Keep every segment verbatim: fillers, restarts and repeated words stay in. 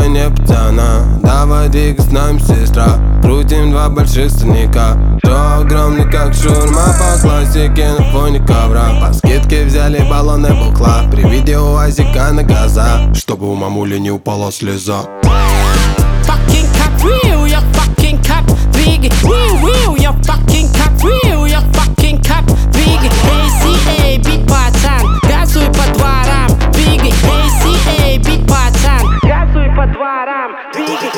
не пацана. Давай двигай с нами, сестра. Крутим два больших сырника. Все огромный, как шаурма, по классике на фоне ковра. По скидке взяли баллоны бухла. При виде уазика на газа, чтобы у мамули не упала слеза. Fucking cop real, я fucking cop двигай. Real, real, я fucking cop real, я fucking cop двигай. эй си эй, бит пацан, газуй по дворам, двигай. эй си эй, бит пацан, газуй по дворам, двигай.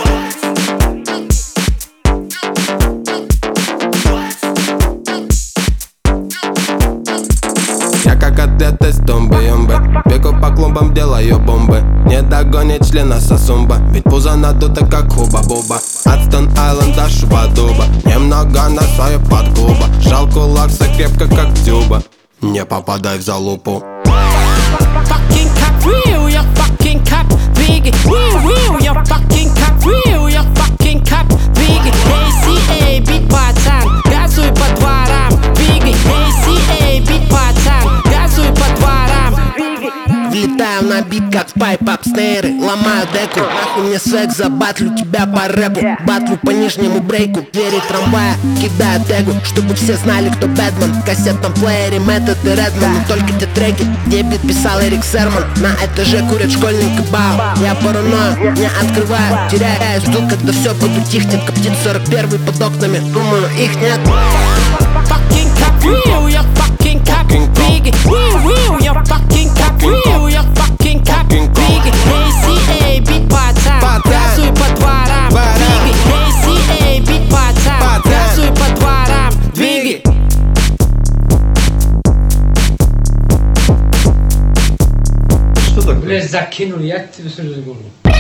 Я как атлет из тумбы-юмбы, бегу по клумбам, делаю бомбы. Не догонит члена сосумба, ведь пузо надуто как хуба-буба. От Стон-Айленда шуба-дуба, немного на свою подкуба. Жал кулак крепко как тюба, не попадай в залупу. Fucking cop real, я fucking cop двигай. Real, real, я fucking cop real, я fucking cop двигай. эй си эй, бит пацан, газуй по дворам, двигай. эй си эй, бит пацан, газуй по дворам, двигай. Влетаю на бит, как в пайп-ап снейры. Ломаю деку, нахуй мне секс, забатлю тебя по рэпу. Батлю по нижнему брейку, двери трамвая, кидаю тегу, чтобы все знали, кто Бэтмен. В кассетном плеере Мэттед и Редман. Но только те треки, где бит писал Эрик Серман. На этаже курят школьный кабау. Я паранойю, не открываю, теряюсь, жду, когда все буду тихнет. Коптит сорок первый под окнами, думаю, их нет. Fucking cop real, я fucking cop двигай. Real, real, я fucking cop real, я fucking cop двигай. эй си эй, бит пацан, газуй по дворам, двигай. эй си эй, бит пацан, газуй по дворам, двигай. Что такое? Блять, закинули, я тебе все же говорю.